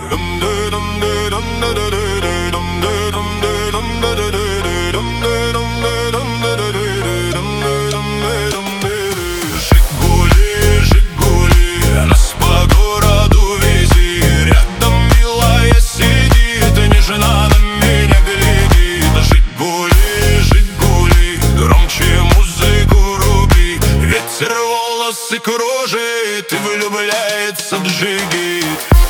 Жигули, Жигули, нас по городу вези. Рядом милая сидит, нежно на меня глядит. Жигули, Жигули, громче музыку руби. Ветер волосы кружит и влюбляется в джигит.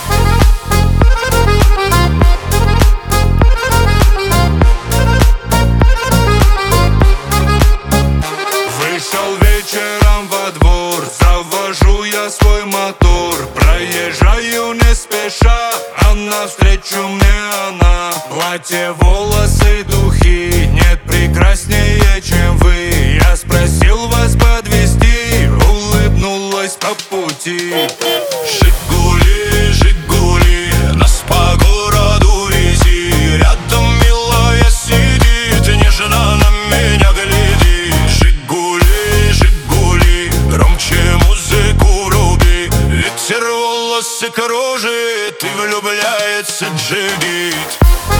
Вышел вечером во двор, завожу я свой мотор. Проезжаю не спеша, а навстречу мне она. Платье, волосы, духи, нет прекраснее, чем вы. Я спросил вас подвезти, улыбнулась по пути. Жигули, Жигули, нас по городу вези. Рядом милая сидит, нежно на меня глядит. Жигули, Жигули, громче музыку руби. Ветер волосы кружит и влюбляется джигит.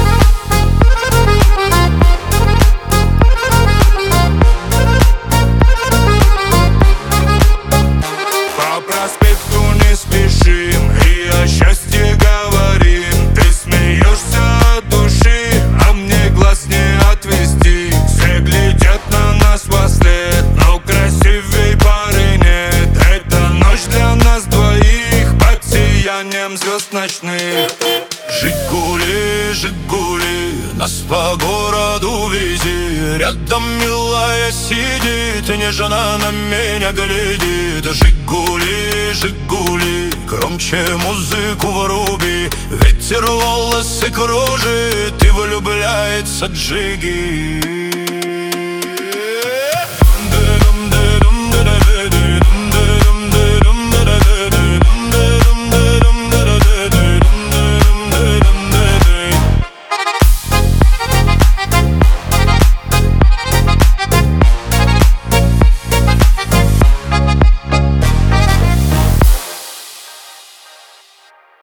По проспекту не спешим и о счастье говорим. Ты смеешься от души, а мне глаз не отвести. Все глядят на нас вослед, но красивей пары нет. Это ночь для нас двоих под сиянием звезд ночных. Жигули, Жигули, нас по городу вези. Рядом милая сидит, нежно на меня глядит. Жигули, Жигули, громче музыку вруби. Ветер волосы кружит и влюбляется джигит.